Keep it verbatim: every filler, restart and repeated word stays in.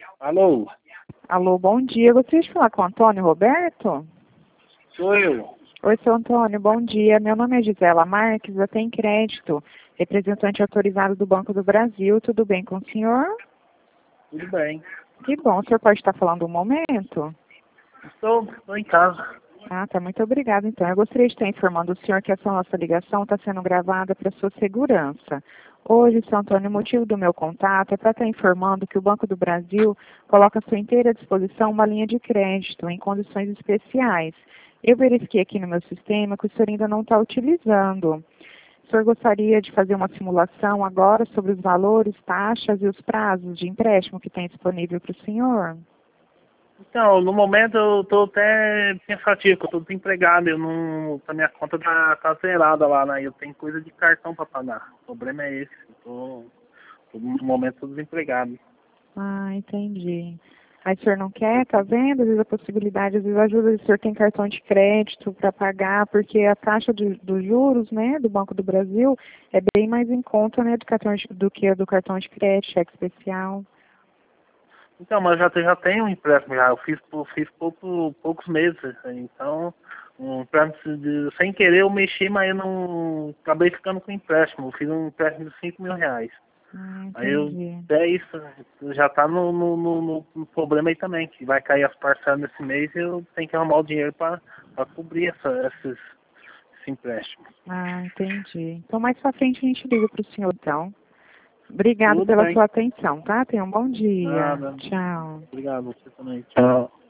Alô? Alô, bom dia. Eu gostaria de falar com o Antônio Roberto? Sou eu. Oi, seu Antônio, bom dia. Meu nome é Gisela Marques, eu tenho crédito, representante autorizado do Banco do Brasil. Tudo bem com o senhor? Tudo bem. Que bom. O senhor pode estar falando um momento? Estou, estou em casa. Ah, tá. Muito obrigada, então. Eu gostaria de estar informando o senhor que essa nossa ligação está sendo gravada para sua segurança. Hoje, seu Antônio, o motivo do meu contato é para estar informando que o Banco do Brasil coloca à sua inteira disposição uma linha de crédito em condições especiais. Eu verifiquei aqui no meu sistema que o senhor ainda não está utilizando. O senhor gostaria de fazer uma simulação agora sobre os valores, taxas e os prazos de empréstimo que tem disponível para o senhor? Então, no momento eu estou até pensativo, que eu estou desempregado, eu não. A minha conta tá, tá zerada lá, né? Eu tenho coisa de cartão para pagar. O problema é esse. Eu tô, tô, no momento estou desempregado. Ah, entendi. Aí o senhor não quer, tá vendo? Às vezes a possibilidade, às vezes ajuda, o senhor tem cartão de crédito para pagar, porque a taxa de, dos juros, né, do Banco do Brasil é bem mais em conta, né, do, cartão de, do que a do cartão de crédito, cheque especial. Então, mas já, já tenho um empréstimo já. Eu fiz, eu fiz pouco, poucos meses. Então, um empréstimo de, sem querer eu mexi, mas eu não. Acabei ficando com empréstimo. Eu fiz um empréstimo de cinco mil reais. Ah, Aí eu, entendi. é isso, já tá no, no, no, no problema aí também, que vai cair as parcelas nesse mês e eu tenho que arrumar o dinheiro para cobrir essa, esses, esse empréstimo. Ah, entendi. Então mais pra frente a gente liga pro senhor, então. Obrigado Tudo pela bem. sua atenção, tá? Tenha um bom dia. Nada. Tchau. Obrigado, você também. Tchau.